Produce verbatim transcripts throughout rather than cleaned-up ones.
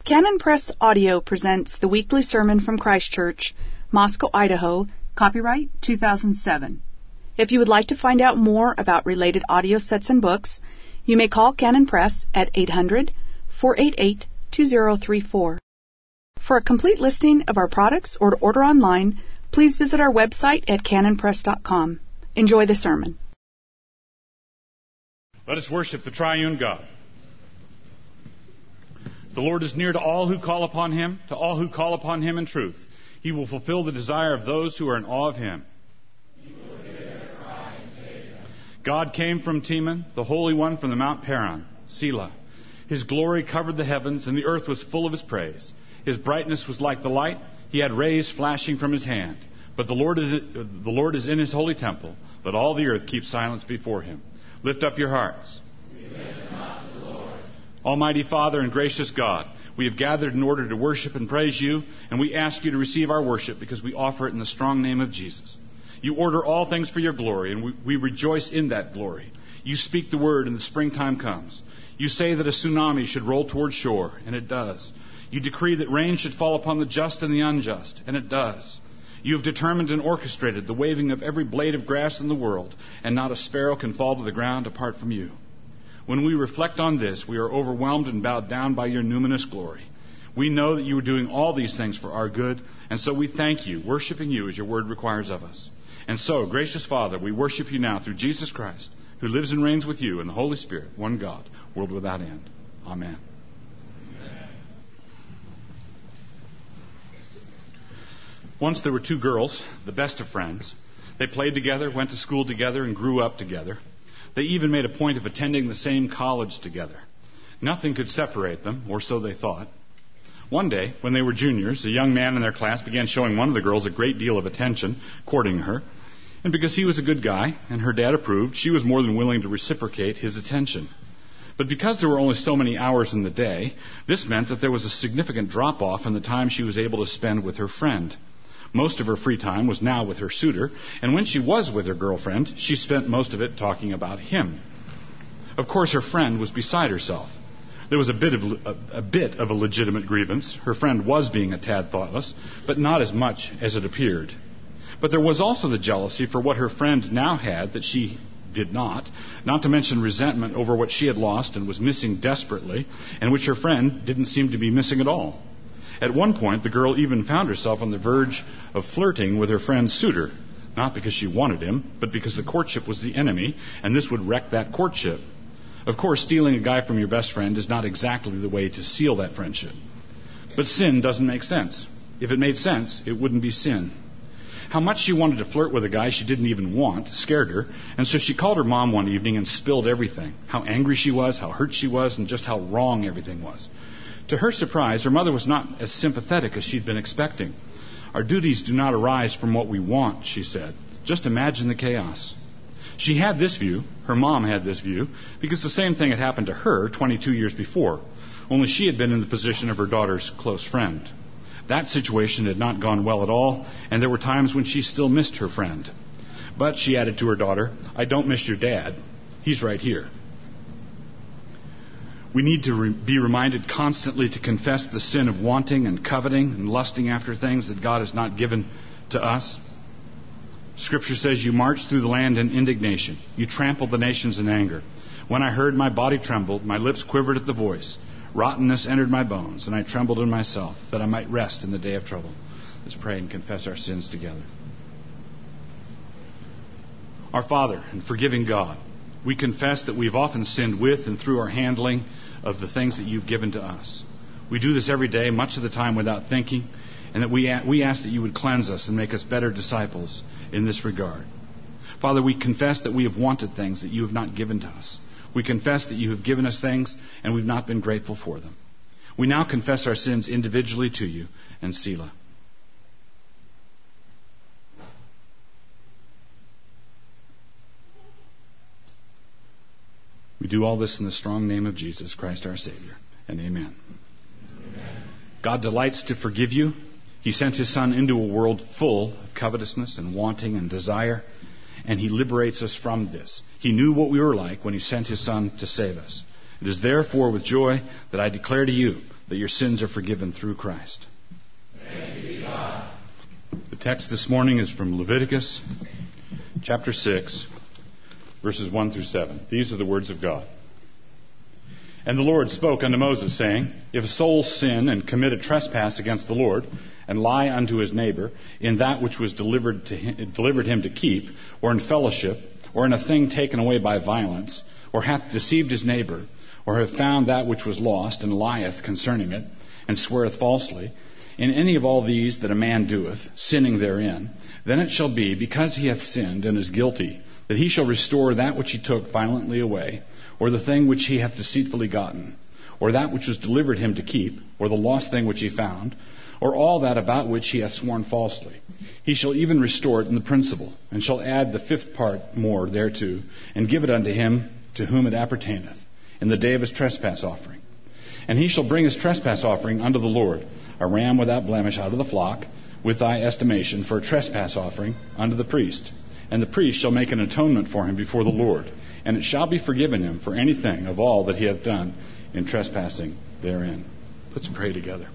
Canon Press Audio presents the weekly sermon from Christ Church, Moscow, Idaho, copyright two thousand seven. If you would like to find out more about related audio sets and books, you may call Canon Press at eight hundred, four eight eight, two zero three four. For a complete listing of our products or to order online, please visit our website at canon press dot com. Enjoy the sermon. Let us worship the triune God. The Lord is near to all who call upon Him, to all who call upon Him in truth. He will fulfill the desire of those who are in awe of Him. He will hear their cry and save them. God came from Teman, the Holy One from the Mount Paran, Selah. His glory covered the heavens, and the earth was full of His praise. His brightness was like the light. He had rays flashing from His hand. But the Lord is, the Lord is in His holy temple. Let all the earth keep silence before Him. Lift up your hearts. We lift them up to the Lord. Almighty Father and gracious God, we have gathered in order to worship and praise You, and we ask You to receive our worship because we offer it in the strong name of Jesus. You order all things for Your glory, and we, we rejoice in that glory. You speak the word, and the springtime comes. You say that a tsunami should roll toward shore, and it does. You decree that rain should fall upon the just and the unjust, and it does. You have determined and orchestrated the waving of every blade of grass in the world, and not a sparrow can fall to the ground apart from You. When we reflect on this, we are overwhelmed and bowed down by Your numinous glory. We know that You are doing all these things for our good, and so we thank You, worshiping You as Your word requires of us. And so, gracious Father, we worship You now through Jesus Christ, who lives and reigns with You in the Holy Spirit, one God, world without end. Amen. Amen. Once there were two girls, the best of friends. They played together, went to school together, and grew up together. They even made a point of attending the same college together. Nothing could separate them, or so they thought. One day, when they were juniors, a young man in their class began showing one of the girls a great deal of attention, courting her. And because he was a good guy, and her dad approved, she was more than willing to reciprocate his attention. But because there were only so many hours in the day, this meant that there was a significant drop-off in the time she was able to spend with her friend. Most of her free time was now with her suitor, and when she was with her girlfriend, she spent most of it talking about him. Of course, her friend was beside herself. There was a bit of a, a bit of a legitimate grievance. Her friend was being a tad thoughtless, but not as much as it appeared. But there was also the jealousy for what her friend now had that she did not, not to mention resentment over what she had lost and was missing desperately, and which her friend didn't seem to be missing at all. At one point, the girl even found herself on the verge of flirting with her friend's suitor, not because she wanted him, but because the courtship was the enemy, and this would wreck that courtship. Of course, stealing a guy from your best friend is not exactly the way to seal that friendship. But sin doesn't make sense. If it made sense, it wouldn't be sin. How much she wanted to flirt with a guy she didn't even want scared her, and so she called her mom one evening and spilled everything. How angry she was, how hurt she was, and just how wrong everything was. To her surprise, her mother was not as sympathetic as she'd been expecting. Our duties do not arise from what we want, she said. Just imagine the chaos. She had this view, her mom had this view, because the same thing had happened to her twenty-two years before, only she had been in the position of her daughter's close friend. That situation had not gone well at all, and there were times when she still missed her friend. But, she added to her daughter, I don't miss your dad. He's right here. We need to re- be reminded constantly to confess the sin of wanting and coveting and lusting after things that God has not given to us. Scripture says, you marched through the land in indignation. You trampled the nations in anger. When I heard, my body trembled, my lips quivered at the voice. Rottenness entered my bones, and I trembled in myself, that I might rest in the day of trouble. Let's pray and confess our sins together. Our Father and forgiving God, we confess that we've often sinned with and through our handling of the things that You've given to us. We do this every day, much of the time without thinking, and that we, we ask that You would cleanse us and make us better disciples in this regard. Father, we confess that we have wanted things that You have not given to us. We confess that You have given us things and we've not been grateful for them. We now confess our sins individually to You, and Selah. We do all this in the strong name of Jesus Christ our Savior, and amen. Amen. God delights to forgive you. He sent His Son into a world full of covetousness and wanting and desire, and He liberates us from this. He knew what we were like when He sent His Son to save us. It is therefore with joy that I declare to you that your sins are forgiven through Christ. Thanks be to God. The text this morning is from Leviticus chapter six, verses one through seven. These are the words of God. And the Lord spoke unto Moses, saying, If a soul sin and commit a trespass against the Lord, and lie unto his neighbor in that which was delivered to him, delivered him to keep, or in fellowship, or in a thing taken away by violence, or hath deceived his neighbor, or have found that which was lost, and lieth concerning it, and sweareth falsely, in any of all these that a man doeth, sinning therein, then it shall be, because he hath sinned and is guilty, that he shall restore that which he took violently away, or the thing which he hath deceitfully gotten, or that which was delivered him to keep, or the lost thing which he found, or all that about which he hath sworn falsely. He shall even restore it in the principal, and shall add the fifth part more thereto, and give it unto him to whom it appertaineth, in the day of his trespass offering. And he shall bring his trespass offering unto the Lord, a ram without blemish out of the flock, with thy estimation for a trespass offering unto the priest. And the priest shall make an atonement for him before the Lord, and it shall be forgiven him for anything of all that he hath done in trespassing therein. Let's pray together.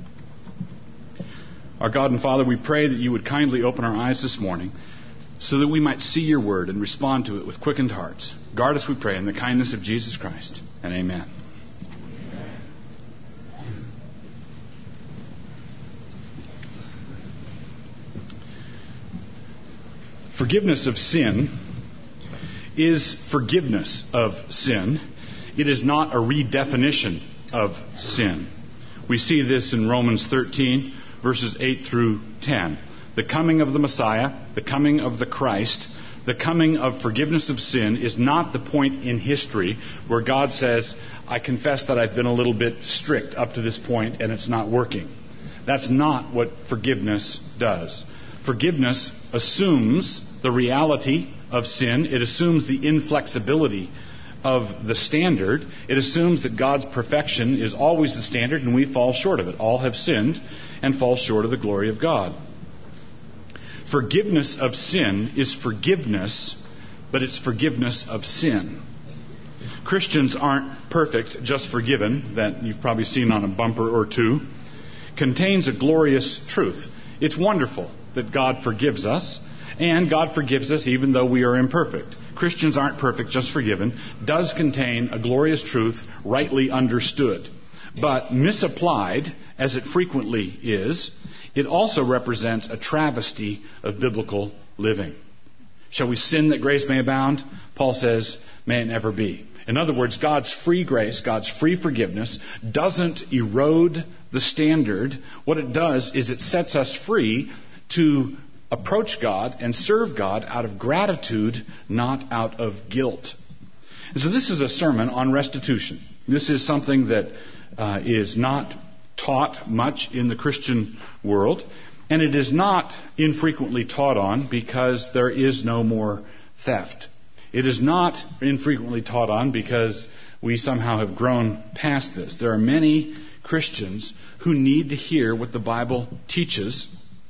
Our God and Father, we pray that you would kindly open our eyes this morning so that we might see your word and respond to it with quickened hearts. Guard us, we pray, in the kindness of Jesus Christ. And amen. Forgiveness of sin is forgiveness of sin. It is not a redefinition of sin. We see this in Romans thirteen, verses eight through ten. The coming of the Messiah, the coming of the Christ, the coming of forgiveness of sin is not the point in history where God says, I confess that I've been a little bit strict up to this point and it's not working. That's not what forgiveness does. Forgiveness assumes the reality of sin. It assumes the inflexibility of the standard. It assumes that God's perfection is always the standard and we fall short of it. All have sinned and fall short of the glory of God. Forgiveness of sin is forgiveness, but it's forgiveness of sin. Christians aren't perfect, just forgiven, that you've probably seen on a bumper or two, contains a glorious truth. It's wonderful that God forgives us, and God forgives us even though we are imperfect. Christians aren't perfect, just forgiven, does contain a glorious truth, rightly understood. But misapplied, as it frequently is, it also represents a travesty of biblical living. Shall we sin that grace may abound? Paul says, may it never be. In other words, God's free grace, God's free forgiveness doesn't erode the standard. What it does is it sets us free to approach God and serve God out of gratitude, not out of guilt. And so this is a sermon on restitution. This is something that uh, is not taught much in the Christian world, and it is not infrequently taught on because there is no more theft. It is not infrequently taught on because we somehow have grown past this. There are many Christians who need to hear what the Bible teaches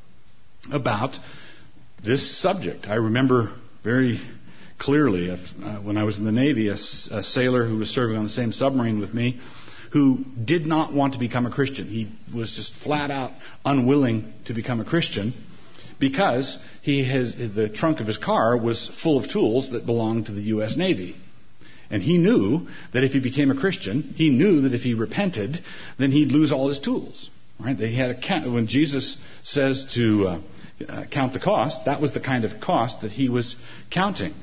about this subject. I remember very clearly if, uh, when I was in the Navy, a, a sailor who was serving on the same submarine with me who did not want to become a Christian. He was just flat out unwilling to become a Christian because he has, the trunk of his car was full of tools that belonged to the U S Navy. And he knew that if he became a Christian, he knew that if he repented, then he'd lose all his tools. Right? They had a count. When Jesus says to uh, uh, count the cost, that was the kind of cost that he was counting.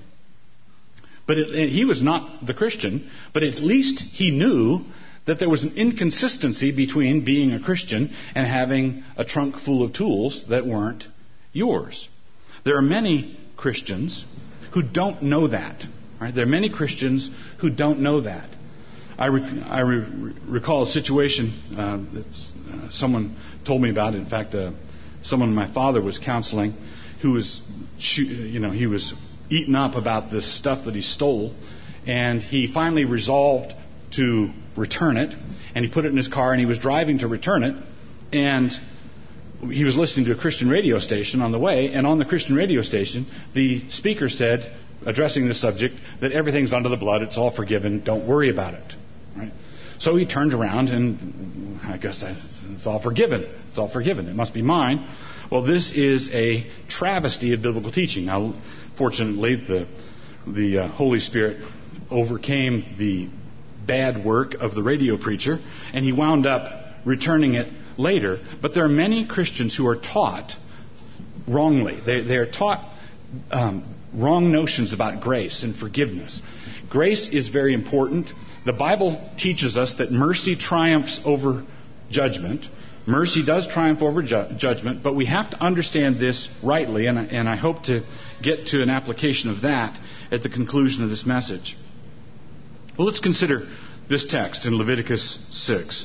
But it, it, he was not the Christian, but at least he knew that there was an inconsistency between being a Christian and having a trunk full of tools that weren't yours. There are many Christians who don't know that. Right? There are many Christians who don't know that. I, rec- I re- recall a situation uh, that uh, someone told me about. In fact, uh, someone my father was counseling who was, you know, he was eaten up about this stuff that he stole, and he finally resolved to return it, and he put it in his car, and he was driving to return it, and he was listening to a Christian radio station on the way, and on the Christian radio station, the speaker said, addressing this subject, that everything's under the blood, it's all forgiven, don't worry about it. Right? So he turned around and I guess it's all forgiven. It's all forgiven. It must be mine. Well, this is a travesty of biblical teaching. Now, fortunately, the the uh, Holy Spirit overcame the bad work of the radio preacher, and he wound up returning it later. But there are many Christians who are taught wrongly. They, they are taught um, wrong notions about grace and forgiveness. Grace is very important. The Bible teaches us that mercy triumphs over judgment. Mercy does triumph over ju- judgment, but we have to understand this rightly, and, and I hope to get to an application of that at the conclusion of this message. Well, let's consider this text in Leviticus six.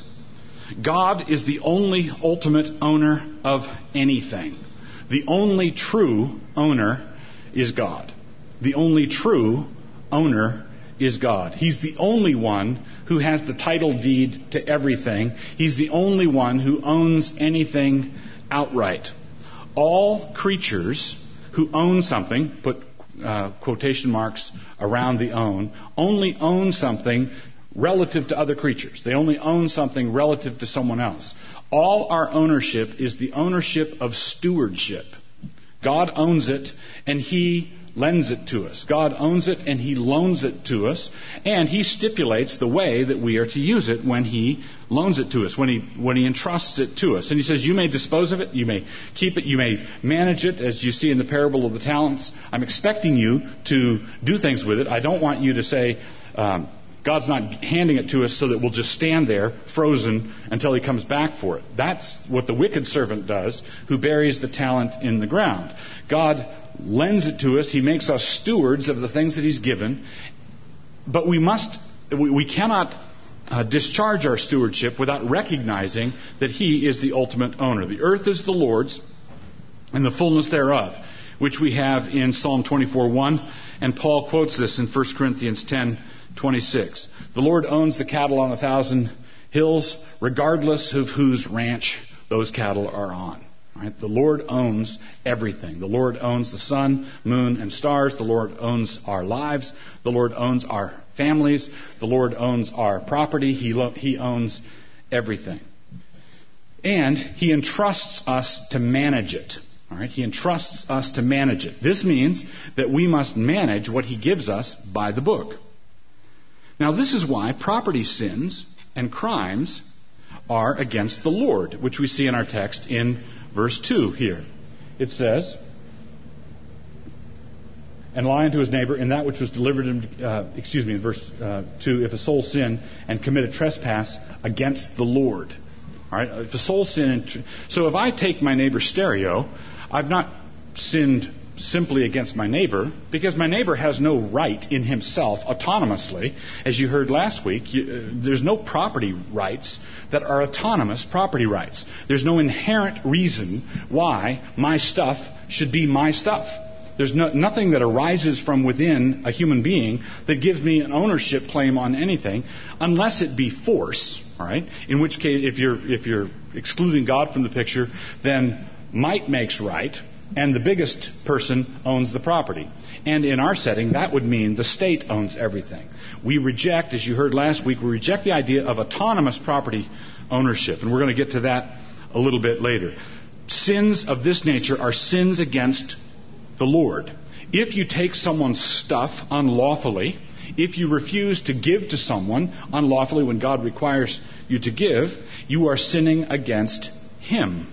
God is the only ultimate owner of anything. The only true owner is God. The only true owner is God. He's the only one who has the title deed to everything. He's the only one who owns anything outright. All creatures who own something, put uh, quotation marks around the own, only own something relative to other creatures. They only own something relative to someone else. All our ownership is the ownership of stewardship. God owns it, and He lends it to us. God owns it, and He loans it to us, and He stipulates the way that we are to use it when He loans it to us, when He when He entrusts it to us. And He says, you may dispose of it, you may keep it, you may manage it, as you see in the parable of the talents. I'm expecting you to do things with it. I don't want you to say, um, God's not handing it to us so that we'll just stand there frozen until He comes back for it. That's what the wicked servant does, who buries the talent in the ground. God lends it to us. He makes us stewards of the things that He's given. But we must, we, we cannot uh, discharge our stewardship without recognizing that He is the ultimate owner. The earth is the Lord's and the fullness thereof, which we have in Psalm twenty-four one. And Paul quotes this in First Corinthians ten twenty-six. The Lord owns the cattle on a thousand hills, regardless of whose ranch those cattle are on. Right? The Lord owns everything. The Lord owns the sun, moon, and stars. The Lord owns our lives. The Lord owns our families. The Lord owns our property. He, lo- he owns everything. And He entrusts us to manage it. All right? He entrusts us to manage it. This means that we must manage what He gives us by the book. Now, this is why property sins and crimes are against the Lord, which we see in our text in verse two here. It says, and lie unto his neighbor in that which was delivered him, uh, excuse me, in verse uh, two, if a soul sin and commit a trespass against the Lord. All right, if a soul sin, and tr- so if I take my neighbor's stereo, I've not sinned simply against my neighbor, because my neighbor has no right in himself autonomously. As you heard last week, you, uh, there's no property rights that are autonomous property rights. There's no inherent reason why my stuff should be my stuff. There's no, nothing that arises from within a human being that gives me an ownership claim on anything, unless it be force. All right. In which case, if you're if you're excluding God from the picture, then might makes right. And the biggest person owns the property. And in our setting, that would mean the state owns everything. We reject, as you heard last week, we reject the idea of autonomous property ownership. And we're going to get to that a little bit later. Sins of this nature are sins against the Lord. If you take someone's stuff unlawfully, if you refuse to give to someone unlawfully when God requires you to give, you are sinning against Him.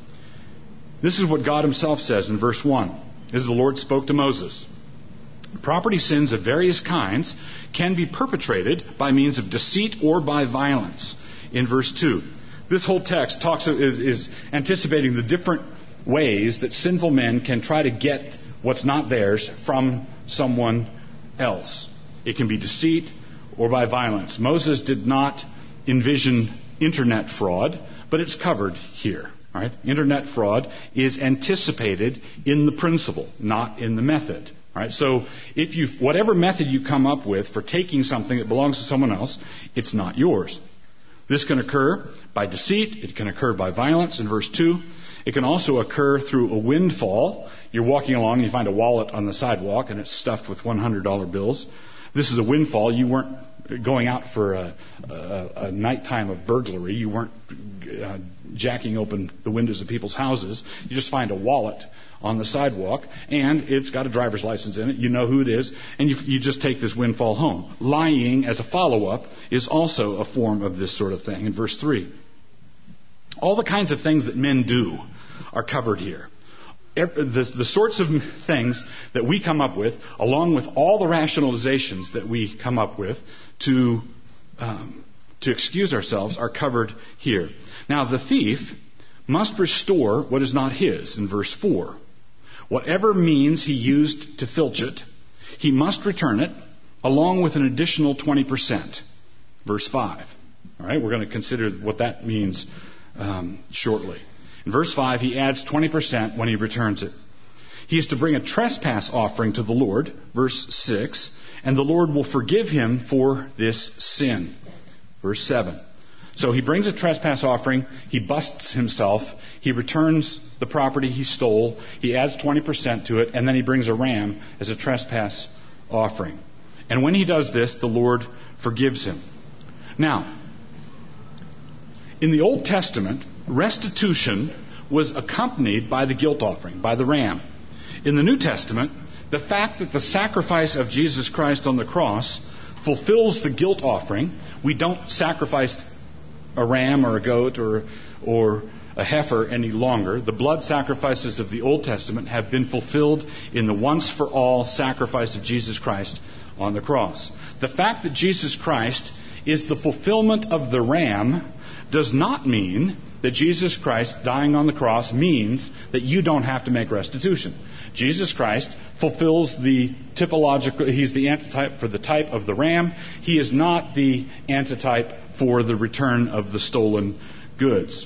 This is what God Himself says in verse one, as the Lord spoke to Moses. Property sins of various kinds can be perpetrated by means of deceit or by violence. In verse two, this whole text talks is, is anticipating the different ways that sinful men can try to get what's not theirs from someone else. It can be deceit or by violence. Moses did not envision internet fraud, but it's covered here. All right? Internet fraud is anticipated in the principle, not in the method. All right? So if you, whatever method you come up with for taking something that belongs to someone else, it's not yours. This can occur by deceit. It can occur by violence in verse two. It can also occur through a windfall. You're walking along and you find a wallet on the sidewalk and it's stuffed with one hundred dollar bills. This is a windfall. You weren't going out for a, a, a nighttime of burglary. You weren't uh, jacking open the windows of people's houses. You just find a wallet on the sidewalk, and it's got a driver's license in it. You know who it is, and you, you just take this windfall home. Lying as a follow-up is also a form of this sort of thing. In verse three, all the kinds of things that men do are covered here. The, the sorts of things that we come up with, along with all the rationalizations that we come up with to um, to excuse ourselves, are covered here. Now, the thief must restore what is not his, in verse four. Whatever means he used to filch it, he must return it, along with an additional twenty percent. Verse five. All right, we're going to consider what that means um, shortly. In verse five, he adds twenty percent when he returns it. He is to bring a trespass offering to the Lord, verse six, and the Lord will forgive him for this sin. Verse seven. So he brings a trespass offering, he busts himself, he returns the property he stole, he adds twenty percent to it, and then he brings a ram as a trespass offering. And when he does this, the Lord forgives him. Now, in the Old Testament, restitution was accompanied by the guilt offering, by the ram. In the New Testament, the fact that the sacrifice of Jesus Christ on the cross fulfills the guilt offering. We don't sacrifice a ram or a goat or, or a heifer any longer. The blood sacrifices of the Old Testament have been fulfilled in the once-for-all sacrifice of Jesus Christ on the cross. The fact that Jesus Christ is the fulfillment of the ram does not mean that Jesus Christ dying on the cross means that you don't have to make restitution. Jesus Christ fulfills the typological, he's the antitype for the type of the ram. He is not the antitype for the return of the stolen goods.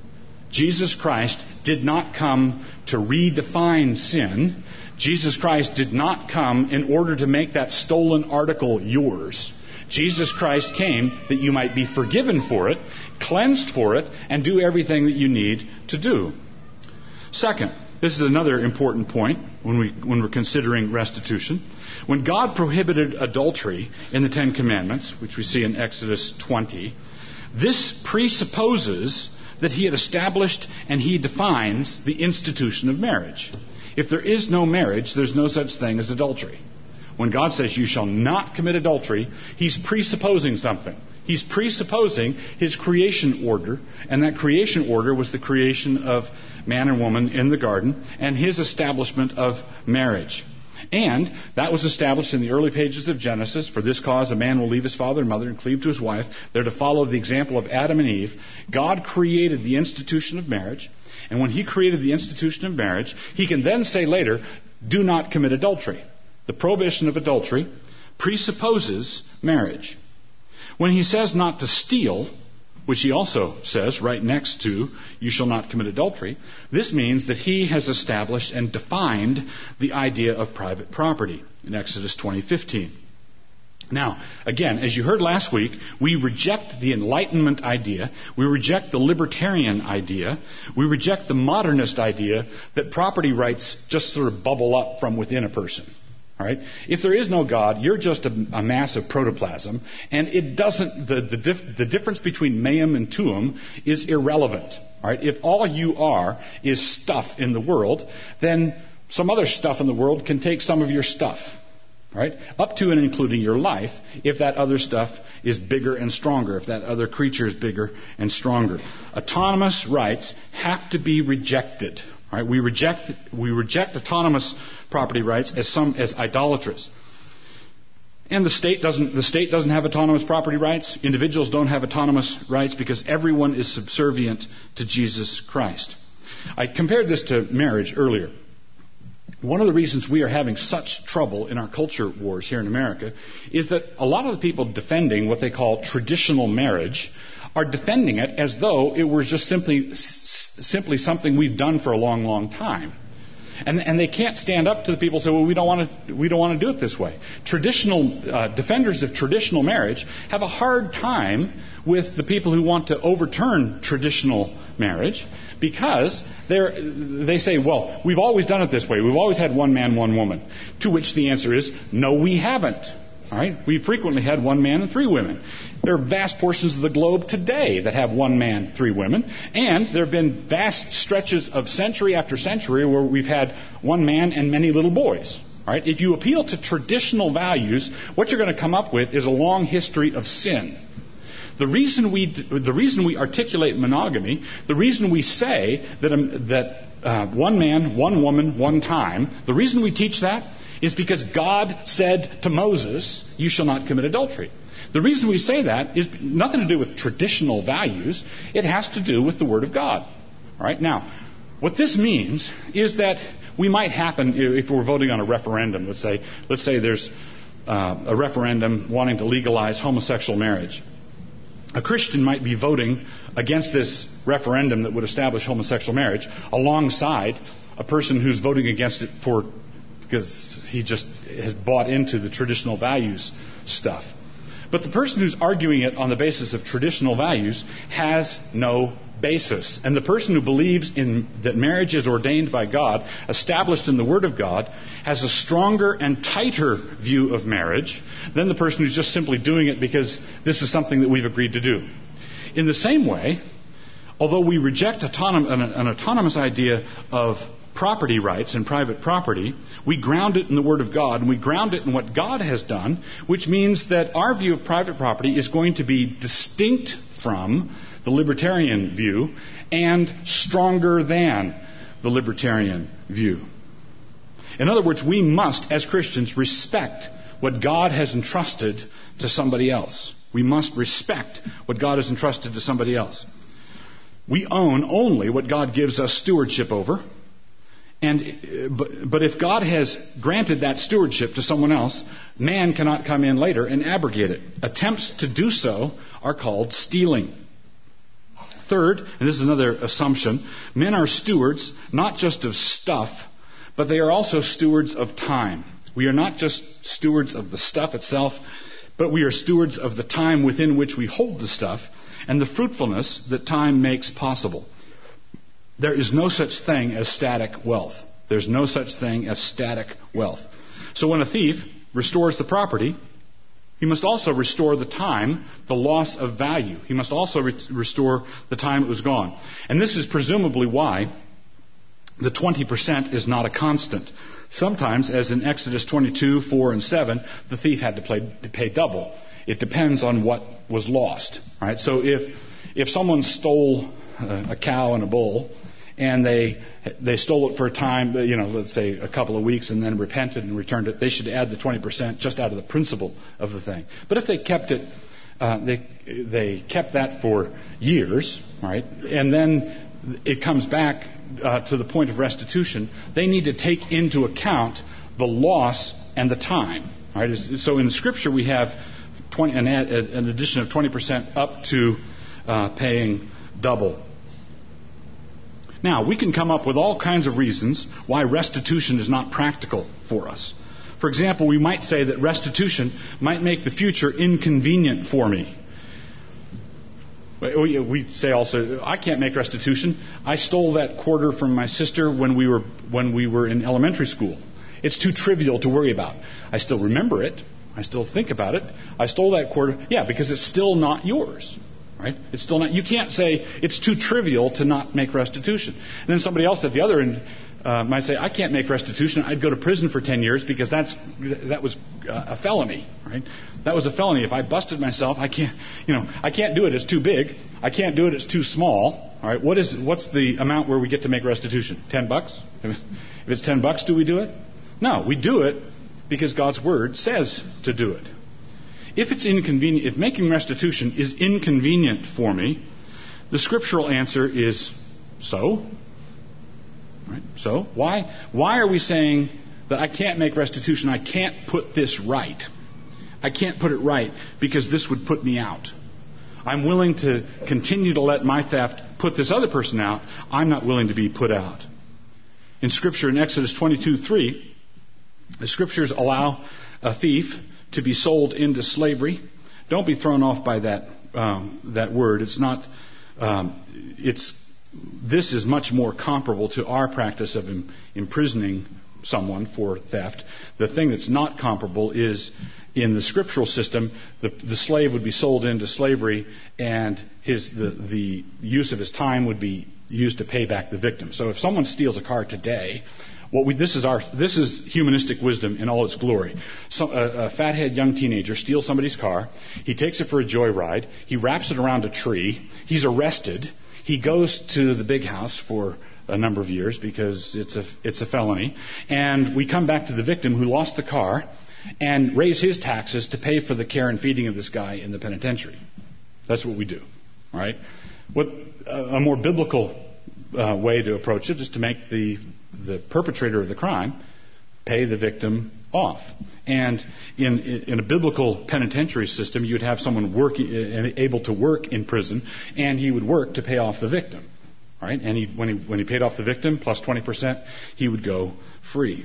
Jesus Christ did not come to redefine sin. Jesus Christ did not come in order to make that stolen article yours. Jesus Christ came that you might be forgiven for it, cleansed for it, and do everything that you need to do. Second, this is another important point when we when we're considering restitution. When God prohibited adultery in the Ten Commandments, which we see in Exodus twenty, this presupposes that he had established and he defines the institution of marriage. If there is no marriage, there's no such thing as adultery. When God says you shall not commit adultery, he's presupposing something. He's presupposing his creation order, and that creation order was the creation of man and woman in the garden and his establishment of marriage. And that was established in the early pages of Genesis. For this cause a man will leave his father and mother and cleave to his wife. They're to follow the example of Adam and Eve. God created the institution of marriage. And when he created the institution of marriage, he can then say later, do not commit adultery. The prohibition of adultery presupposes marriage. When he says not to steal, which he also says right next to, you shall not commit adultery, this means that he has established and defined the idea of private property in Exodus twenty fifteen. Now, again, as you heard last week, we reject the Enlightenment idea, we reject the libertarian idea, we reject the modernist idea that property rights just sort of bubble up from within a person. All right? If there is no God, you're just a, a mass of protoplasm, and it doesn't. The the, dif, the difference between meum and tuum is irrelevant. All right? If all you are is stuff in the world, then some other stuff in the world can take some of your stuff. All right? Up to and including your life, if that other stuff is bigger and stronger, if that other creature is bigger and stronger. Autonomous rights have to be rejected. All right? We reject we reject autonomous property rights as some as idolatrous. And the state doesn't the state doesn't have autonomous property rights. Individuals don't have autonomous rights because everyone is subservient to Jesus Christ. I compared this to marriage earlier. One of the reasons we are having such trouble in our culture wars here in America is that a lot of the people defending what they call traditional marriage are defending it as though it were just simply simply something we've done for a long, long time. And, and they can't stand up to the people who say, well, we don't want to, we don't want to do it this way. Traditional uh, defenders of traditional marriage have a hard time with the people who want to overturn traditional marriage because they're, they say, well, we've always done it this way. We've always had one man, one woman. To which the answer is, no, we haven't. All right? We frequently had one man and three women. There are vast portions of the globe today that have one man, three women. And there have been vast stretches of century after century where we've had one man and many little boys. All right? If you appeal to traditional values, what you're going to come up with is a long history of sin. The reason we the reason we articulate monogamy, the reason we say that um, that uh, one man, one woman, one time, the reason we teach that is because God said to Moses, "You shall not commit adultery." The reason we say that is nothing to do with traditional values. It has to do with the Word of God. All right? Now, what this means is that we might happen if we're voting on a referendum. Let's say, let's say there's uh, a referendum wanting to legalize homosexual marriage. A Christian might be voting against this referendum that would establish homosexual marriage alongside a person who's voting against it for because he just has bought into the traditional values stuff. But the person who's arguing it on the basis of traditional values has no basis. And the person who believes in that marriage is ordained by God, established in the Word of God, has a stronger and tighter view of marriage than the person who's just simply doing it because this is something that we've agreed to do. In the same way, although we reject autonom- an, an autonomous idea of property rights and private property, we ground it in the Word of God, and we ground it in what God has done, which means that our view of private property is going to be distinct from the libertarian view and stronger than the libertarian view. In other words, we must, as Christians, respect what God has entrusted to somebody else. We must respect what God has entrusted to somebody else. We own only what God gives us stewardship over. And but, but if God has granted that stewardship to someone else, man cannot come in later and abrogate it. Attempts to do so are called stealing. Third, and this is another assumption, men are stewards not just of stuff, but they are also stewards of time. We are not just stewards of the stuff itself, but we are stewards of the time within which we hold the stuff and the fruitfulness that time makes possible. There is no such thing as static wealth. There's no such thing as static wealth. So when a thief restores the property, he must also restore the time, the loss of value. He must also re- restore the time it was gone. And this is presumably why the twenty percent is not a constant. Sometimes, as in Exodus twenty-two, four, and seven, the thief had to, play, to pay double. It depends on what was lost. Right? So if if someone stole a, a cow and a bull, and they they stole it for a time, you know, let's say a couple of weeks, and then repented and returned it, they should add the twenty percent just out of the principle of the thing. But if they kept it, uh, they they kept that for years, right, and then it comes back uh, to the point of restitution, they need to take into account the loss and the time. Right? So in the Scripture we have twenty, an, an addition of twenty percent up to uh, paying double. Now, we can come up with all kinds of reasons why restitution is not practical for us. For example, we might say that restitution might make the future inconvenient for me. We say also, I can't make restitution. I stole that quarter from my sister when we were when we were in elementary school. It's too trivial to worry about. I still remember it. I still think about it. I stole that quarter. Yeah, because it's still not yours. Right? It's still not. You can't say it's too trivial to not make restitution. And then somebody else at the other end uh, might say, I can't make restitution. I'd go to prison for ten years because that's that was uh, a felony. Right? That was a felony. If I busted myself, I can't. You know, I can't do it. It's too big. I can't do it. It's too small. All right. What is what's the amount where we get to make restitution? Ten bucks? If it's ten bucks, do we do it? No, we do it because God's word says to do it. If it's inconvenient, if making restitution is inconvenient for me, the scriptural answer is so. Right? So why why are we saying that I can't make restitution? I can't put this right. I can't put it right because this would put me out. I'm willing to continue to let my theft put this other person out. I'm not willing to be put out. In Scripture, in Exodus twenty-two three, the Scriptures allow a thief to be sold into slavery. Don't be thrown off by that um, that word. It's not. Um, it's this is much more comparable to our practice of im- imprisoning someone for theft. The thing that's not comparable is in the scriptural system, the, the slave would be sold into slavery, and his the, the use of his time would be used to pay back the victim. So if someone steals a car today, what we this is our this is humanistic wisdom in all its glory. So, a, a fathead young teenager steals somebody's car. He takes it for a joyride. He wraps it around a tree. He's arrested. He goes to the big house for a number of years because it's a it's a felony. And we come back to the victim who lost the car and raise his taxes to pay for the care and feeding of this guy in the penitentiary. That's what we do, all right? What a more biblical uh, way to approach it is to make the the perpetrator of the crime pay the victim off. And in in a biblical penitentiary system, you'd have someone working able to work in prison, and he would work to pay off the victim, right? And he, when he when he paid off the victim plus twenty percent, he would go free.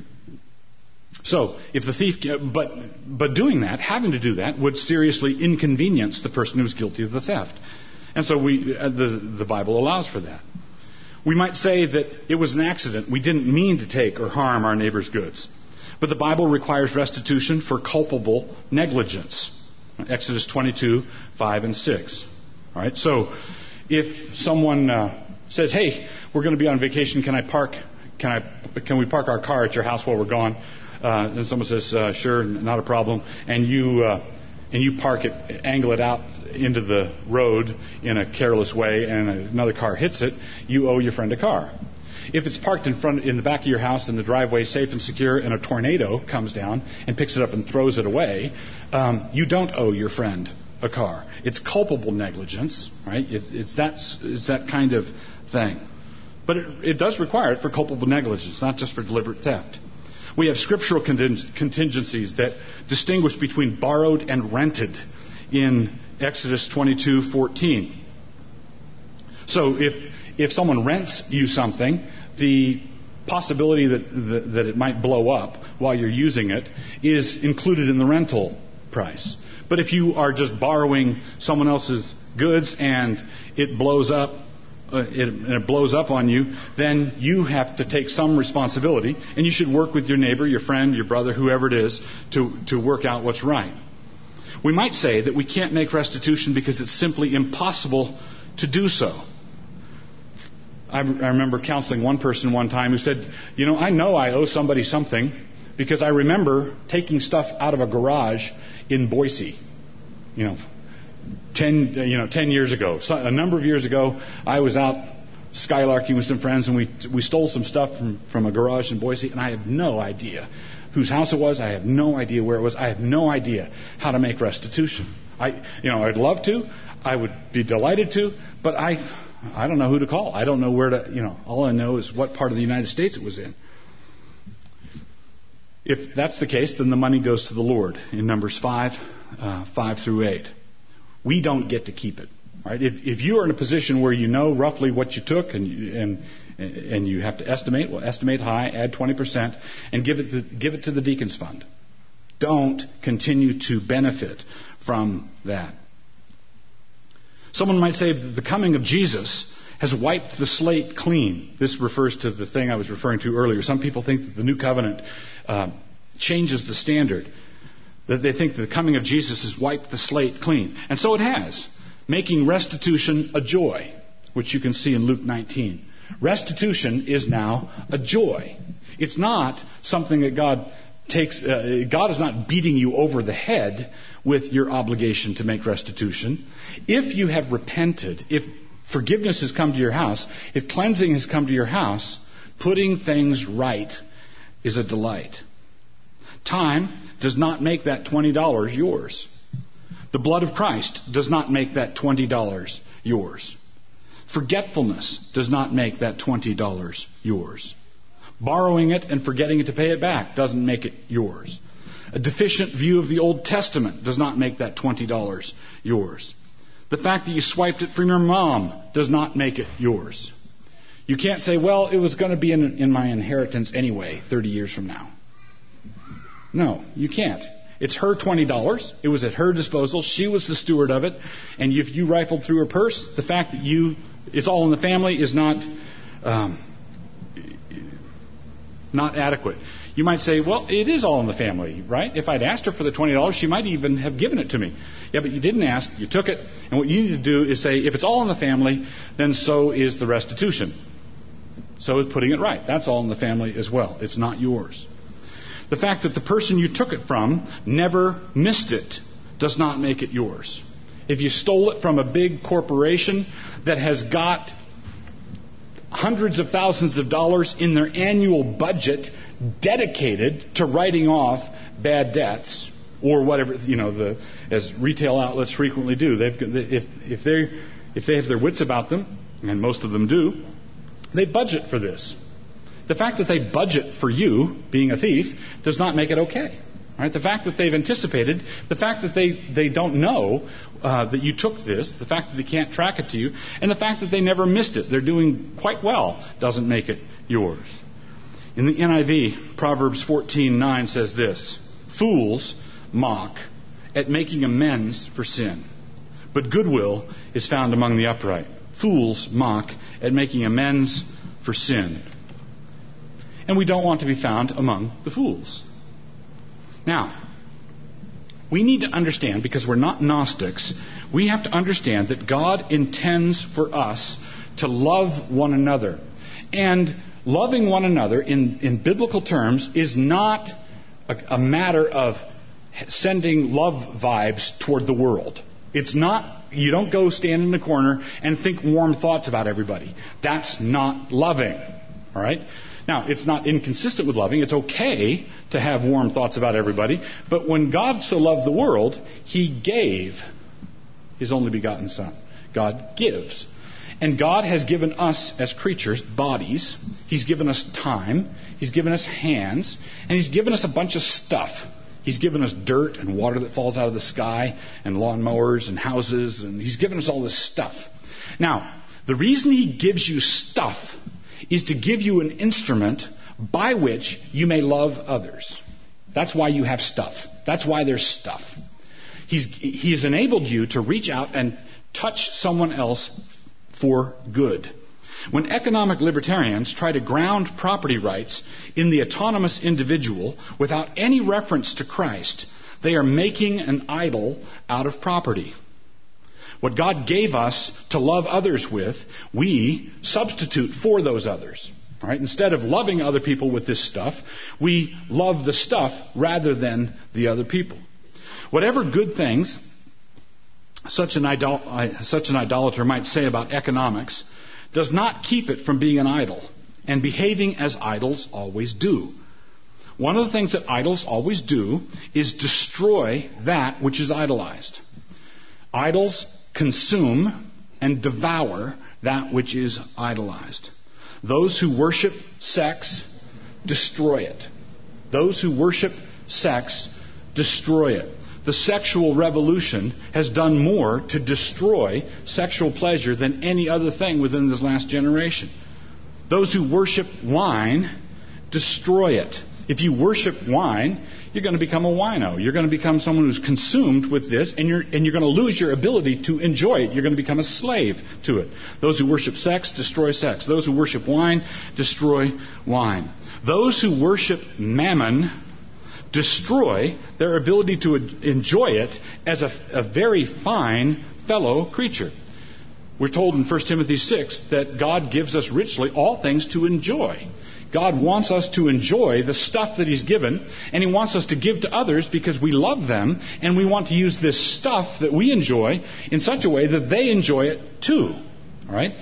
So, if the thief, but but doing that, having to do that, would seriously inconvenience the person who's guilty of the theft, and so we the the Bible allows for that. We might say that it was an accident. We didn't mean to take or harm our neighbor's goods, but the Bible requires restitution for culpable negligence. Exodus twenty-two, five and six. All right. So, if someone uh, says, "Hey, we're going to be on vacation. Can I park? Can I? Can we park our car at your house while we're gone?" Uh, and someone says, uh, sure, not a problem. And you uh, and you park it, angle it out into the road in a careless way, and another car hits it, you owe your friend a car. If it's parked in front, in the back of your house, in the driveway, safe and secure, and a tornado comes down and picks it up and throws it away, um, you don't owe your friend a car. It's culpable negligence, right? It's, it's that it's that kind of thing. But it, it does require it for culpable negligence, not just for deliberate theft. We have scriptural contingencies that distinguish between borrowed and rented in Exodus twenty-two fourteen. So if if someone rents you something, the possibility that, that that it might blow up while you're using it is included in the rental price. But if you are just borrowing someone else's goods and it blows up, Uh, it, and it blows up on you, then you have to take some responsibility, and you should work with your neighbor, your friend, your brother, whoever it is, to, to work out what's right. We might say that we can't make restitution because it's simply impossible to do so. I, I remember counseling one person one time who said, you know, I know I owe somebody something because I remember taking stuff out of a garage in Boise, you know, Ten, you know, ten years ago, so a number of years ago, I was out skylarking with some friends, and we we stole some stuff from, from a garage in Boise, and I have no idea whose house it was. I have no idea where it was. I have no idea how to make restitution. I, you know, I'd love to. I would be delighted to, but I, I don't know who to call. I don't know where to. You know, all I know is what part of the United States it was in. If that's the case, then the money goes to the Lord in Numbers five, uh, five through eight. We don't get to keep it, right? If, if you are in a position where you know roughly what you took and you, and and you have to estimate, well, estimate high, add twenty percent, and give it to, give it to the Deacons Fund. Don't continue to benefit from that. Someone might say that the coming of Jesus has wiped the slate clean. This refers to the thing I was referring to earlier. Some people think that the new covenant uh, changes the standard. That they think the coming of Jesus has wiped the slate clean. And so it has, making restitution a joy, which you can see in Luke nineteen. Restitution is now a joy. It's not something that God takes, uh, God is not beating you over the head with your obligation to make restitution. If you have repented, if forgiveness has come to your house, if cleansing has come to your house, putting things right is a delight. Time does not make that twenty dollars yours. The blood of Christ does not make that twenty dollars yours. Forgetfulness does not make that twenty dollars yours. Borrowing it and forgetting it to pay it back doesn't make it yours. A deficient view of the Old Testament does not make that twenty dollars yours. The fact that you swiped it from your mom does not make it yours. You can't say, well, it was going to be in, in my inheritance anyway thirty years from now. No, you can't. It's her twenty dollars. It was at her disposal. She was the steward of it. And if you rifled through her purse, the fact that you it's all in the family is not um, not adequate. You might say, well, it is all in the family, right? If I'd asked her for the twenty dollars, she might even have given it to me. Yeah, but you didn't ask, you took it, and what you need to do is say, if it's all in the family, then so is the restitution. So is putting it right. That's all in the family as well. It's not yours. The fact that the person you took it from never missed it does not make it yours. If you stole it from a big corporation that has got hundreds of thousands of dollars in their annual budget dedicated to writing off bad debts, or whatever, you know, the as retail outlets frequently do, they've if if they if they have their wits about them, and most of them do, they budget for this. The fact that they budget for you being a thief does not make it okay. Right? The fact that they've anticipated, the fact that they, they don't know uh, that you took this, the fact that they can't track it to you, and the fact that they never missed it, they're doing quite well, doesn't make it yours. In the N I V, Proverbs fourteen nine says this: fools mock at making amends for sin, but goodwill is found among the upright. Fools mock at making amends for sin. And we don't want to be found among the fools. Now, we need to understand, because we're not Gnostics, we have to understand that God intends for us to love one another. And loving one another in, in biblical terms is not a, a matter of sending love vibes toward the world. It's not, you don't go stand in the corner and think warm thoughts about everybody. That's not loving. All right? Now, it's not inconsistent with loving. It's okay to have warm thoughts about everybody. But when God so loved the world, He gave His only begotten Son. God gives. And God has given us as creatures bodies. He's given us time. He's given us hands. And He's given us a bunch of stuff. He's given us dirt and water that falls out of the sky and lawnmowers and houses. And He's given us all this stuff. Now, the reason He gives you stuff is to give you an instrument by which you may love others. That's why you have stuff. That's why there's stuff. He's, he's enabled you to reach out and touch someone else for good. When economic libertarians try to ground property rights in the autonomous individual without any reference to Christ, they are making an idol out of property. What God gave us to love others with, we substitute for those others. All right? Instead of loving other people with this stuff, we love the stuff rather than the other people. Whatever good things such an, idol- such an idolater might say about economics does not keep it from being an idol and behaving as idols always do. One of the things that idols always do is destroy that which is idolized. Idols consume and devour that which is idolized. Those who worship sex destroy it. Those who worship sex destroy it. The sexual revolution has done more to destroy sexual pleasure than any other thing within this last generation. Those who worship wine destroy it. If you worship wine, you're going to become a wino. You're going to become someone who's consumed with this, and you're and you're going to lose your ability to enjoy it. You're going to become a slave to it. Those who worship sex destroy sex. Those who worship wine destroy wine. Those who worship mammon destroy their ability to enjoy it as a, a very fine fellow creature. We're told in First Timothy six that God gives us richly all things to enjoy. God wants us to enjoy the stuff that He's given, and He wants us to give to others because we love them, and we want to use this stuff that we enjoy in such a way that they enjoy it too. All right?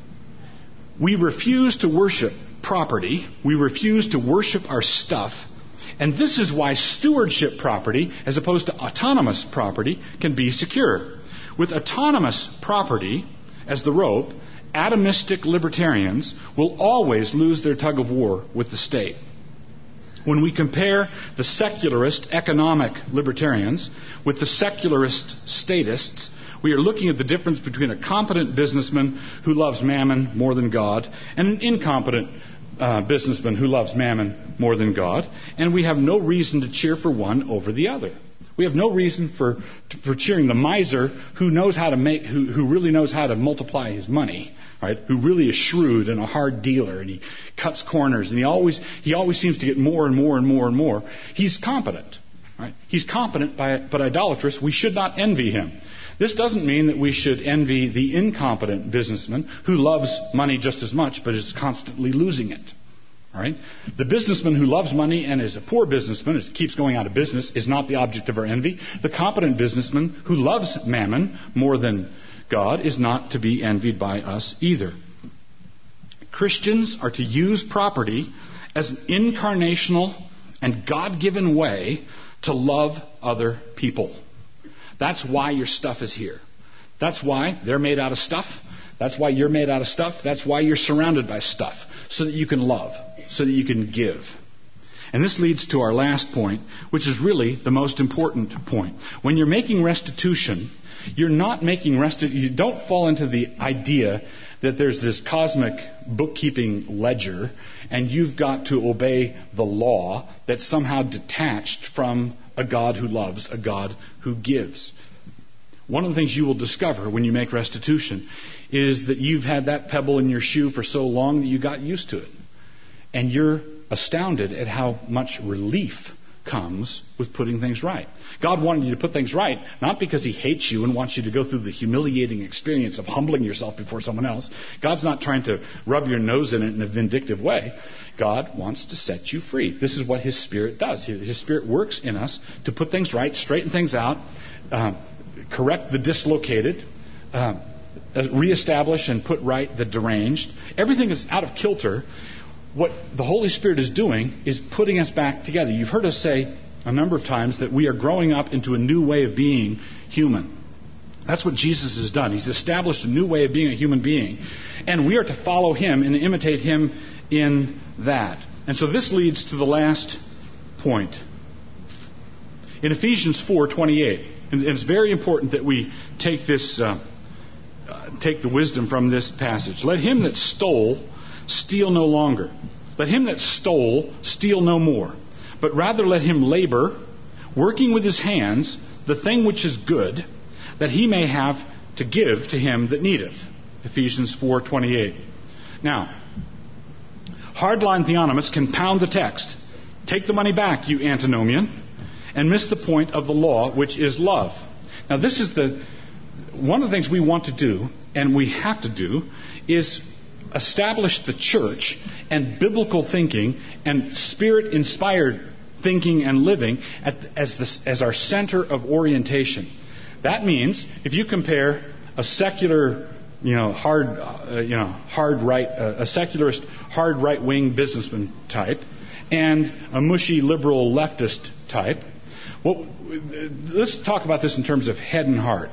We refuse to worship property. We refuse to worship our stuff. And this is why stewardship property, as opposed to autonomous property, can be secure. With autonomous property as the rope, atomistic libertarians will always lose their tug of war with the state. When we compare the secularist economic libertarians with the secularist statists, we are looking at the difference between a competent businessman who loves mammon more than God and an incompetent uh, businessman who loves mammon more than God, and we have no reason to cheer for one over the other. We have no reason for for cheering the miser who knows how to make, who, who really knows how to multiply his money, right? Who really is shrewd and a hard dealer, and he cuts corners, and he always he always seems to get more and more and more and more. He's competent, right? He's competent, but idolatrous. We should not envy him. This doesn't mean that we should envy the incompetent businessman who loves money just as much, but is constantly losing it. All right? The businessman who loves money and is a poor businessman, and keeps going out of business, is not the object of our envy. The competent businessman who loves mammon more than God is not to be envied by us either. Christians are to use property as an incarnational and God-given way to love other people. That's why your stuff is here. That's why they're made out of stuff. That's why you're made out of stuff. That's why you're surrounded by stuff. So that you can love. So that you can give. And this leads to our last point, which is really the most important point. When you're making restitution, you're not making restitution. You don't fall into the idea that there's this cosmic bookkeeping ledger and you've got to obey the law that's somehow detached from a God who loves, a God who gives. One of the things you will discover when you make restitution is that you've had that pebble in your shoe for so long that you got used to it. And you're astounded at how much relief comes with putting things right. God wanted you to put things right, not because He hates you and wants you to go through the humiliating experience of humbling yourself before someone else. God's not trying to rub your nose in it in a vindictive way. God wants to set you free. This is what His Spirit does. His Spirit works in us to put things right, straighten things out, uh, correct the dislocated, uh, reestablish and put right the deranged. Everything is out of kilter. What the Holy Spirit is doing is putting us back together. You've heard us say a number of times that we are growing up into a new way of being human. That's what Jesus has done. He's established a new way of being a human being. And we are to follow Him and imitate Him in that. And so this leads to the last point. In Ephesians four twenty-eight, and it's very important that we take this, uh, uh, take the wisdom from this passage. Let him that stole steal no longer. Let him that stole steal no more. But rather let him labor, working with his hands, the thing which is good, that he may have to give to him that needeth. Ephesians four twenty-eight. Now, hardline theonomists can pound the text. Take the money back, you antinomian, and miss the point of the law, which is love. Now, this is the one of the things we want to do, and we have to do, is establish the church and biblical thinking and Spirit-inspired thinking and living at, as, the, as our center of orientation. That means if you compare a secular, you know, hard, uh, you know, hard right, uh, a secularist, hard right-wing businessman type, and a mushy liberal leftist type, well, let's talk about this in terms of head and heart.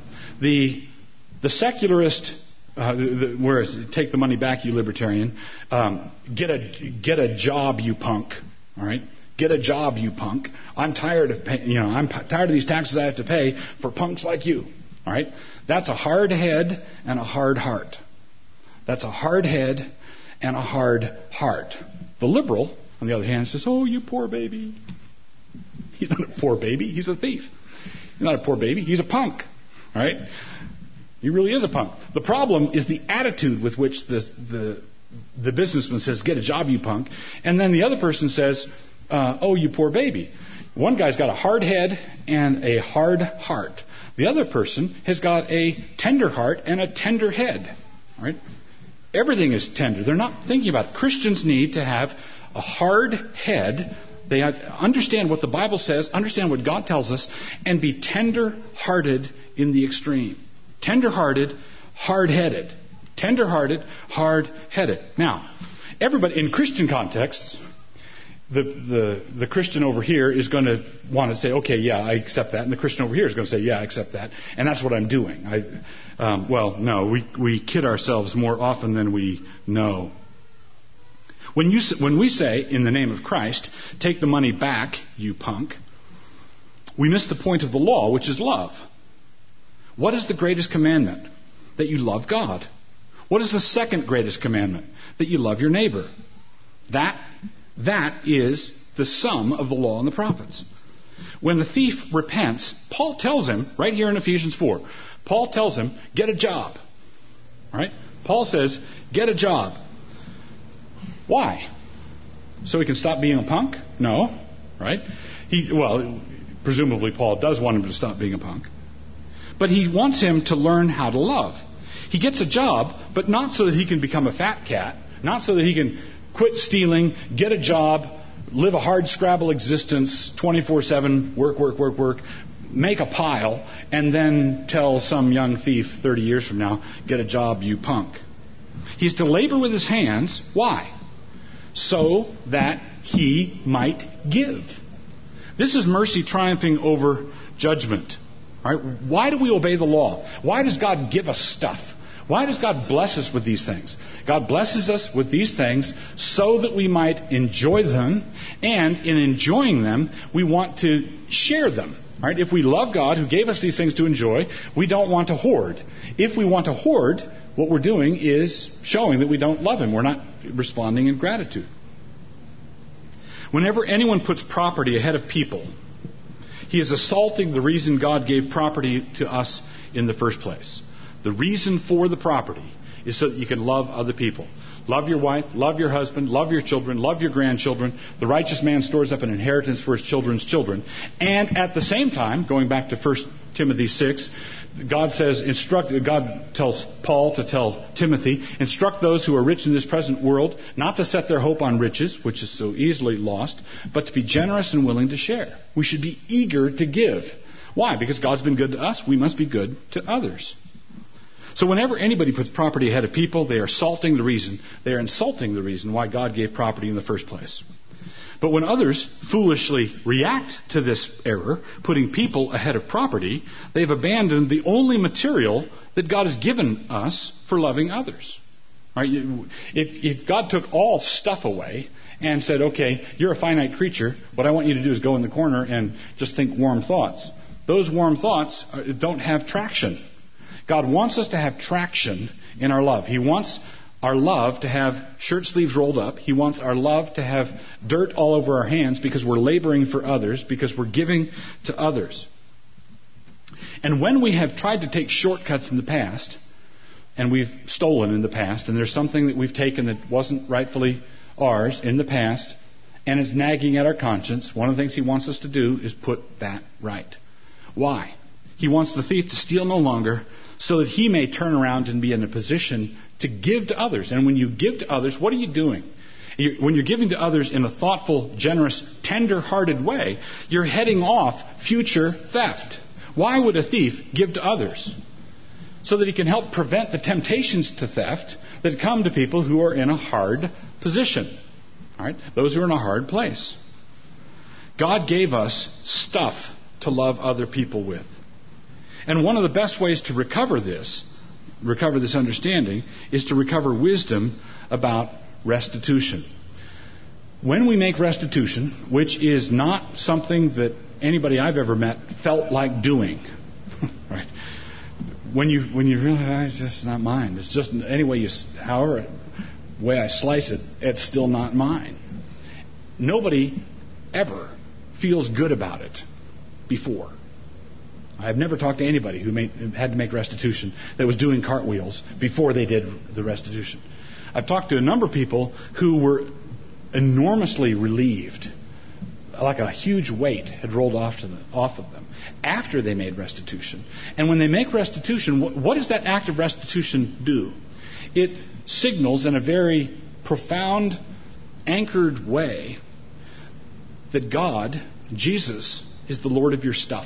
The the secularist. Uh, the, the, whereas, take the money back, you libertarian. Um, get a get a job, you punk. All right, get a job, you punk. I'm tired of pay, you know I'm p- tired of these taxes I have to pay for punks like you. All right, that's a hard head and a hard heart. That's a hard head and a hard heart. The liberal, on the other hand, says, "Oh, you poor baby." He's not a poor baby. He's a thief. He's not a poor baby. He's a punk. All right. He really is a punk. The problem is the attitude with which the, the, the businessman says, get a job, you punk. And then the other person says, uh, oh, you poor baby. One guy's got a hard head and a hard heart. The other person has got a tender heart and a tender head. All right? Everything is tender. They're not thinking about it. Christians need to have a hard head. They understand what the Bible says, understand what God tells us, and be tender-hearted in the extreme. Tender-hearted, hard-headed. Tender-hearted, hard-headed. Now, everybody in Christian contexts, the, the the Christian over here is going to want to say, okay, yeah, I accept that. And the Christian over here is going to say, yeah, I accept that. And that's what I'm doing. I, um, well, no, we, we kid ourselves more often than we know. When, you, when we say, in the name of Christ, take the money back, you punk, we miss the point of the law, which is love. What is the greatest commandment? That you love God. What is the second greatest commandment? That you love your neighbor. That, that is the sum of the law and the prophets. When the thief repents, Paul tells him, right here in Ephesians four, Paul tells him, get a job. Right? Paul says, get a job. Why? So he can stop being a punk? No. Right? He, well, presumably Paul does want him to stop being a punk. But he wants him to learn how to love. He gets a job, but not so that he can become a fat cat, not so that he can quit stealing, get a job, live a hard scrabble existence, twenty-four seven, work, work, work, work, make a pile, and then tell some young thief thirty years from now, get a job, you punk. He's to labor with his hands. Why? So that he might give. This is mercy triumphing over judgment. Right? Why do we obey the law? Why does God give us stuff? Why does God bless us with these things? God blesses us with these things so that we might enjoy them, and in enjoying them, we want to share them. Right? If we love God who gave us these things to enjoy, we don't want to hoard. If we want to hoard, what we're doing is showing that we don't love Him. We're not responding in gratitude. Whenever anyone puts property ahead of people, he is assaulting the reason God gave property to us in the first place. The reason for the property is so that you can love other people. Love your wife, love your husband, love your children, love your grandchildren. The righteous man stores up an inheritance for his children's children. And at the same time, going back to First Timothy six, God says, instruct, God tells Paul to tell Timothy, instruct those who are rich in this present world not to set their hope on riches, which is so easily lost, but to be generous and willing to share. We should be eager to give. Why? Because God's been good to us. We must be good to others. So whenever anybody puts property ahead of people, they are assaulting the reason, they are insulting the reason why God gave property in the first place. But when others foolishly react to this error, putting people ahead of property, they've abandoned the only material that God has given us for loving others. Right? If, if God took all stuff away and said, okay, you're a finite creature, what I want you to do is go in the corner and just think warm thoughts. Those warm thoughts don't have traction. God wants us to have traction in our love. He wants our love to have shirt sleeves rolled up. He wants our love to have dirt all over our hands because we're laboring for others, because we're giving to others. And when we have tried to take shortcuts in the past, and we've stolen in the past, and there's something that we've taken that wasn't rightfully ours in the past, and is nagging at our conscience, one of the things He wants us to do is put that right. Why? He wants the thief to steal no longer, so that he may turn around and be in a position to give to others. And when you give to others, what are you doing? You, when you're giving to others in a thoughtful, generous, tender-hearted way, you're heading off future theft. Why would a thief give to others? So that he can help prevent the temptations to theft that come to people who are in a hard position. All right? Those who are in a hard place. God gave us stuff to love other people with. And one of the best ways to recover this, recover this understanding, is to recover wisdom about restitution. When we make restitution, which is not something that anybody I've ever met felt like doing, right? When you when you realize it's just not mine. It's just any way you, however way I slice it, it's still not mine. Nobody ever feels good about it before. I've never talked to anybody who made, had to make restitution that was doing cartwheels before they did the restitution. I've talked to a number of people who were enormously relieved, like a huge weight had rolled off to the, off of them after they made restitution. And when they make restitution, what, what does that act of restitution do? It signals in a very profound, anchored way that God, Jesus, is the Lord of your stuff.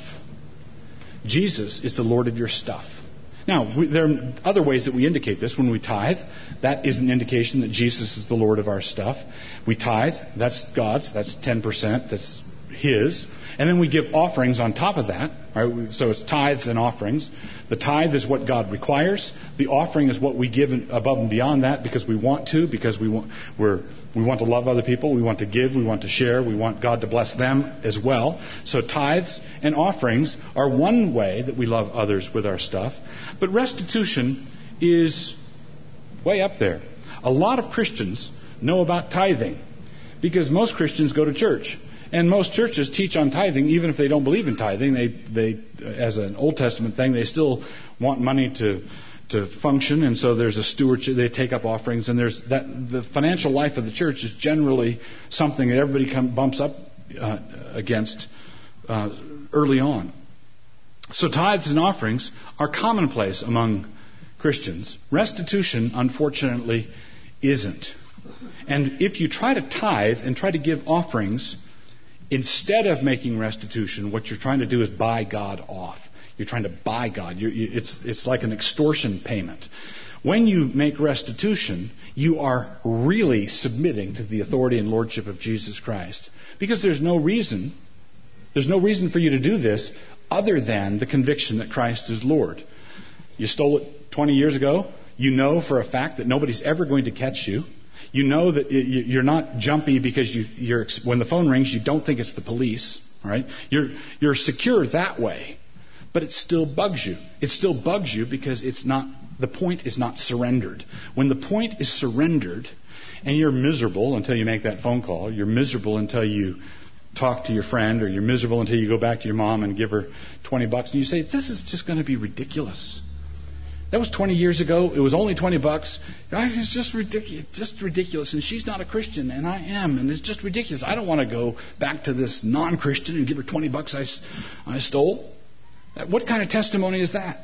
Jesus is the Lord of your stuff. Now, we, there are other ways that we indicate this. When we tithe, that is an indication that Jesus is the Lord of our stuff. We tithe, that's God's, that's ten percent, that's His. And then we give offerings on top of that. Right? So it's tithes and offerings. The tithe is what God requires. The offering is what we give above and beyond that because we want to, because we want, we're, we want to love other people. We want to give. We want to share. We want God to bless them as well. So tithes and offerings are one way that we love others with our stuff. But restitution is way up there. A lot of Christians know about tithing because most Christians go to church. And most churches teach on tithing, even if they don't believe in tithing. They, they, as an Old Testament thing, they still want money to to function, and so there's a stewardship. They take up offerings, and there's that. The financial life of the church is generally something that everybody come, bumps up uh, against uh, early on. So tithes and offerings are commonplace among Christians. Restitution, unfortunately, isn't. And if you try to tithe and try to give offerings instead of making restitution, what you're trying to do is buy God off. You're trying to buy God. You're, you, it's, it's like an extortion payment. When you make restitution, you are really submitting to the authority and lordship of Jesus Christ. Because there's no reason, there's no reason for you to do this other than the conviction that Christ is Lord. You stole it twenty years ago. You know for a fact that nobody's ever going to catch you. You know that you're not jumpy because you, you're, when the phone rings, you don't think it's the police. All right? You're, you're secure that way. But it still bugs you. It still bugs you because it's not, the point is not surrendered. When the point is surrendered and you're miserable until you make that phone call, you're miserable until you talk to your friend, or you're miserable until you go back to your mom and give her twenty bucks, and you say, this is just going to be ridiculous. That was twenty years ago. It was only twenty bucks. It's just ridiculous. Just ridiculous. And she's not a Christian, and I am, and it's just ridiculous. I don't want to go back to this non-Christian and give her twenty bucks I, I stole. What kind of testimony is that?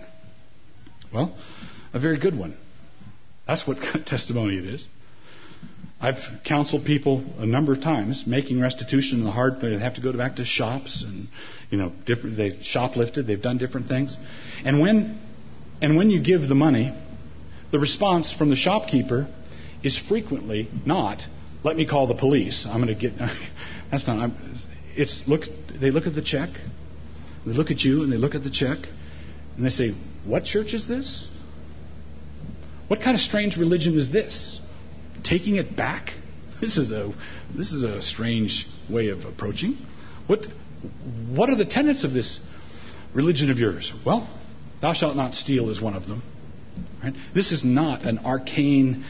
Well, a very good one. That's what kind of testimony it is. I've counseled people a number of times making restitution in the hard. They have to go back to shops, and you know, different. They've shoplifted. They've done different things, and when and when you give the money, the response from the shopkeeper is frequently not, "Let me call the police. I'm going to get." That's not. I'm, it's look. They look at the check. They look at you and they look at the check and they say, what church is this? What kind of strange religion is this? Taking it back? This is a this is a strange way of approaching. What what are the tenets of this religion of yours? Well, thou shalt not steal is one of them. Right? This is not an arcane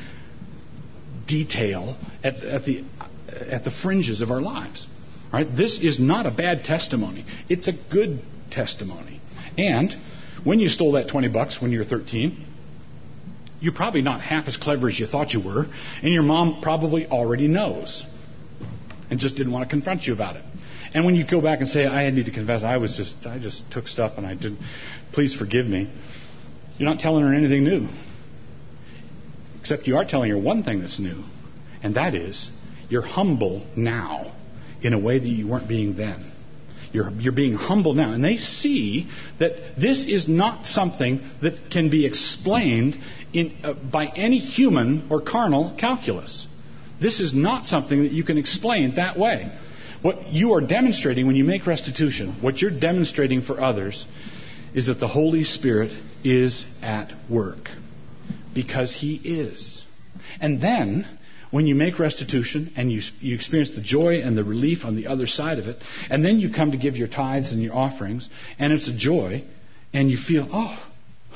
detail at, at the at the fringes of our lives. Right? This is not a bad testimony. It's a good testimony. And when you stole that twenty bucks when you were thirteen, you're probably not half as clever as you thought you were, and your mom probably already knows and just didn't want to confront you about it. And when you go back and say, I need to confess, I was just I just took stuff and I didn't, please forgive me, you're not telling her anything new. Except you are telling her one thing that's new, and that is you're humble now in a way that you weren't being then. You're, you're being humble now. And they see that this is not something that can be explained in, uh, by any human or carnal calculus. This is not something that you can explain that way. What you are demonstrating when you make restitution, what you're demonstrating for others, is that the Holy Spirit is at work. Because He is. And then, when you make restitution and you, you experience the joy and the relief on the other side of it, and then you come to give your tithes and your offerings, and it's a joy, and you feel, oh,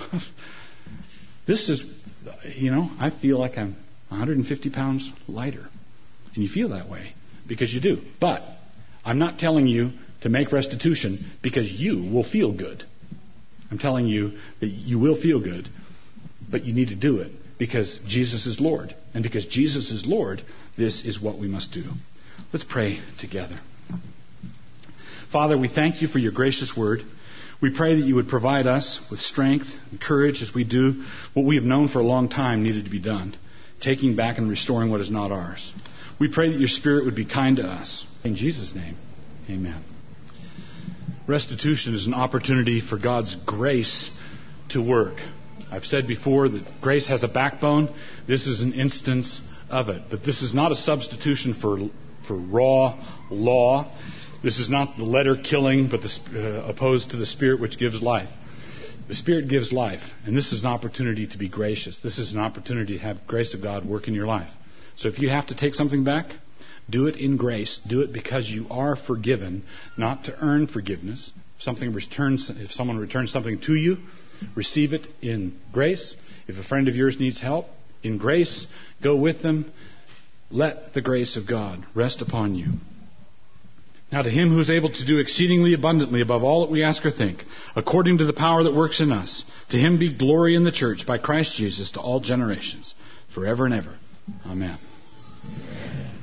this is, you know, I feel like I'm one hundred fifty pounds lighter. And you feel that way because you do. But I'm not telling you to make restitution because you will feel good. I'm telling you that you will feel good, but you need to do it. Because Jesus is Lord. And because Jesus is Lord, this is what we must do. Let's pray together. Father, we thank you for your gracious word. We pray that you would provide us with strength and courage as we do what we have known for a long time needed to be done, taking back and restoring what is not ours. We pray that your Spirit would be kind to us. In Jesus' name, amen. Restitution is an opportunity for God's grace to work. I've said before that grace has a backbone. This is an instance of it. But this is not a substitution for for raw law. This is not the letter killing, but the, uh, opposed to the Spirit which gives life. The Spirit gives life, and this is an opportunity to be gracious. This is an opportunity to have grace of God work in your life. So if you have to take something back, do it in grace. Do it because you are forgiven, not to earn forgiveness. If something returns, if someone returns something to you, receive it in grace. If a friend of yours needs help, in grace, go with them. Let the grace of God rest upon you. Now to him who is able to do exceedingly abundantly above all that we ask or think, according to the power that works in us, to him be glory in the church by Christ Jesus to all generations, forever and ever. Amen. Amen.